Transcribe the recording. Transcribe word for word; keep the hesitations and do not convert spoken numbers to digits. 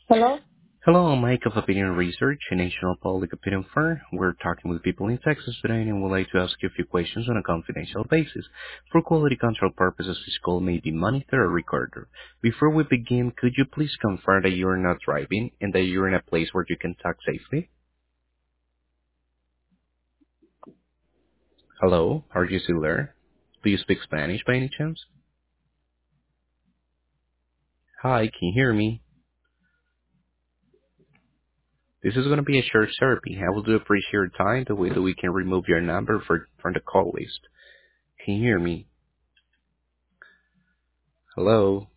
Hello? Hello, I'm Mike of Opinion Research, a national public opinion firm. We're talking with people in Texas today and would like to ask you a few questions on a confidential basis. For quality control purposes, this call may be monitored or recorded. Before we begin, could you please confirm that you're not driving and that you're in a place where you can talk safely? Hello, are you still there? Do you speak Spanish by any chance? Hi, can you hear me? This is going to be a short survey. I will do appreciate your time the way that we can remove your number for, from the call list. Can you hear me? Hello?